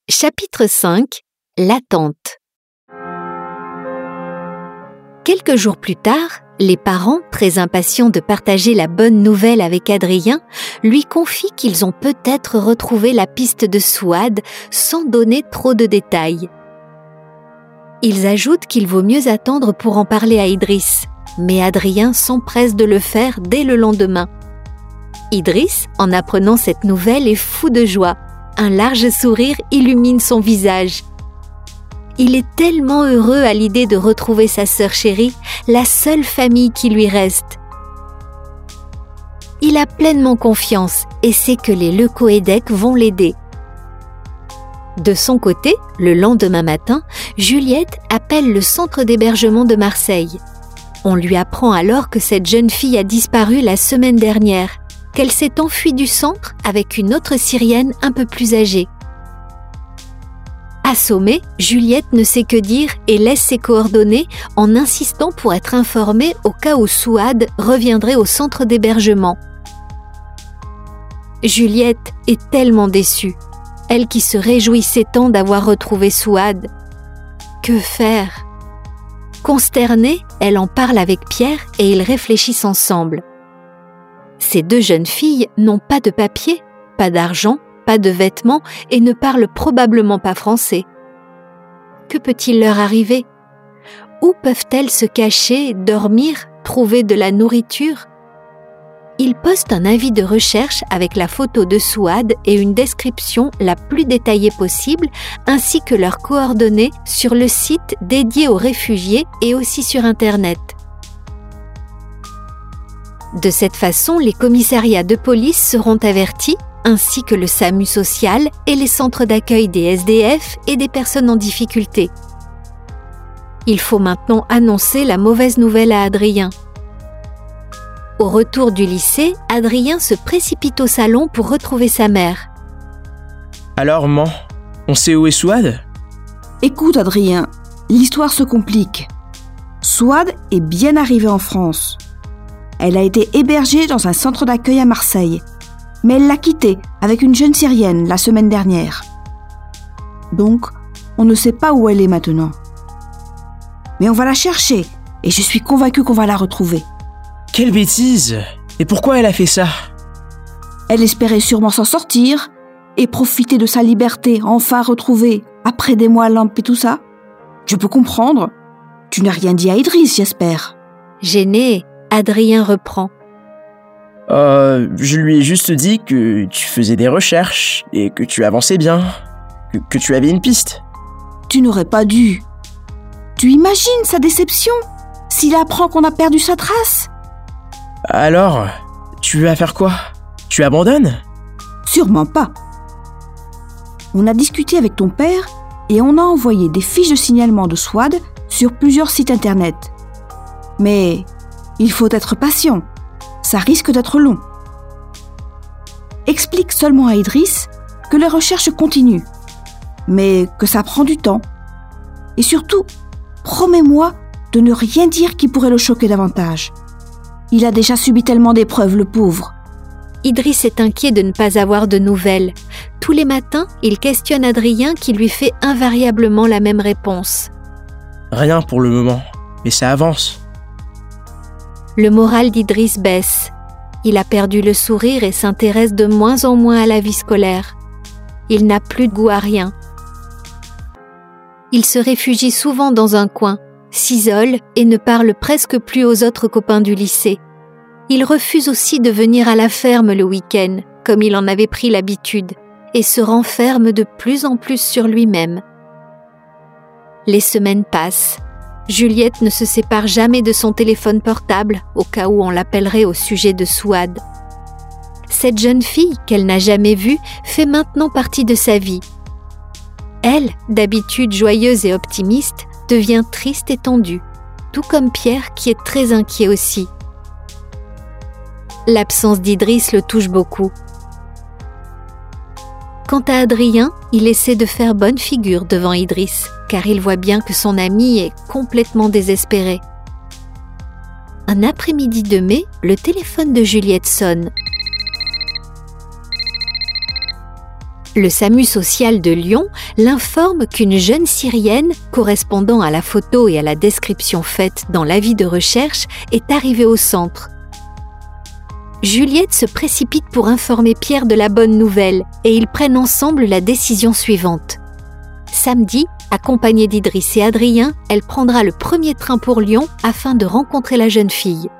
Chapitre 5 – L'attente. Quelques jours plus tard, les parents, très impatients de partager la bonne nouvelle avec Adrien, lui confient qu'ils ont peut-être retrouvé la piste de Souad sans donner trop de détails. Ils ajoutent qu'il vaut mieux attendre pour en parler à Idriss, mais Adrien s'empresse de le faire dès le lendemain. Idriss, en apprenant cette nouvelle, est fou de joie. Un large sourire illumine son visage. Il est tellement heureux à l'idée de retrouver sa sœur chérie, la seule famille qui lui reste. Il a pleinement confiance et sait que les Lecoëdec vont l'aider. De son côté, le lendemain matin, Juliette appelle le centre d'hébergement de Marseille. On lui apprend alors que cette jeune fille a disparu la semaine dernière, qu'elle s'est enfuie du centre avec une autre Syrienne un peu plus âgée. Assommée, Juliette ne sait que dire et laisse ses coordonnées en insistant pour être informée au cas où Souad reviendrait au centre d'hébergement. Juliette est tellement déçue, elle qui se réjouissait tant d'avoir retrouvé Souad. Que faire ? Consternée, elle en parle avec Pierre et ils réfléchissent ensemble. Ces deux jeunes filles n'ont pas de papier, pas d'argent, pas de vêtements et ne parlent probablement pas français. Que peut-il leur arriver ? Où peuvent-elles se cacher, dormir, trouver de la nourriture ? Ils postent un avis de recherche avec la photo de Souad et une description la plus détaillée possible, ainsi que leurs coordonnées sur le site dédié aux réfugiés et aussi sur Internet. De cette façon, les commissariats de police seront avertis, ainsi que le SAMU social et les centres d'accueil des SDF et des personnes en difficulté. Il faut maintenant annoncer la mauvaise nouvelle à Adrien. Au retour du lycée, Adrien se précipite au salon pour retrouver sa mère. Alors, maman, on sait où est Souad ? Écoute, Adrien, l'histoire se complique. Souad est bien arrivée en France. Elle a été hébergée dans un centre d'accueil à Marseille, mais elle l'a quitté avec une jeune Syrienne la semaine dernière. Donc, on ne sait pas où elle est maintenant. Mais on va la chercher et je suis convaincue qu'on va la retrouver. Quelle bêtise ! Et pourquoi elle a fait ça ? Elle espérait sûrement s'en sortir et profiter de sa liberté enfin retrouvée après des mois à Lampedusa. Je peux comprendre. Tu n'as rien dit à Idriss, j'espère. Gêné, Adrien reprend. Je lui ai juste dit que tu faisais des recherches et que tu avançais bien, que tu avais une piste. Tu n'aurais pas dû. Tu imagines sa déception s'il apprend qu'on a perdu sa trace ? Alors, tu vas faire quoi ? Tu abandonnes ? Sûrement pas. On a discuté avec ton père et on a envoyé des fiches de signalement de Souad sur plusieurs sites internet. Mais il faut être patient. Ça risque d'être long. Explique seulement à Idriss que les recherches continuent, mais que ça prend du temps. Et surtout, promets-moi de ne rien dire qui pourrait le choquer davantage. Il a déjà subi tellement d'épreuves, le pauvre. Idriss est inquiet de ne pas avoir de nouvelles. Tous les matins, il questionne Adrien qui lui fait invariablement la même réponse. Rien pour le moment, mais ça avance. Le moral d'Idriss baisse. Il a perdu le sourire et s'intéresse de moins en moins à la vie scolaire. Il n'a plus de goût à rien. Il se réfugie souvent dans un coin, s'isole et ne parle presque plus aux autres copains du lycée. Il refuse aussi de venir à la ferme le week-end, comme il en avait pris l'habitude, et se renferme de plus en plus sur lui-même. Les semaines passent. Juliette ne se sépare jamais de son téléphone portable, au cas où on l'appellerait au sujet de Souad. Cette jeune fille, qu'elle n'a jamais vue, fait maintenant partie de sa vie. Elle, d'habitude joyeuse et optimiste, devient triste et tendue, tout comme Pierre qui est très inquiet aussi. L'absence d'Idriss le touche beaucoup. Quant à Adrien, il essaie de faire bonne figure devant Idriss, car il voit bien que son ami est complètement désespéré. Un après-midi de mai, le téléphone de Juliette sonne. Le SAMU social de Lyon l'informe qu'une jeune Syrienne, correspondant à la photo et à la description faite dans l'avis de recherche, est arrivée au centre. Juliette se précipite pour informer Pierre de la bonne nouvelle et ils prennent ensemble la décision suivante. Samedi, accompagnée d'Idriss et Adrien, elle prendra le premier train pour Lyon afin de rencontrer la jeune fille.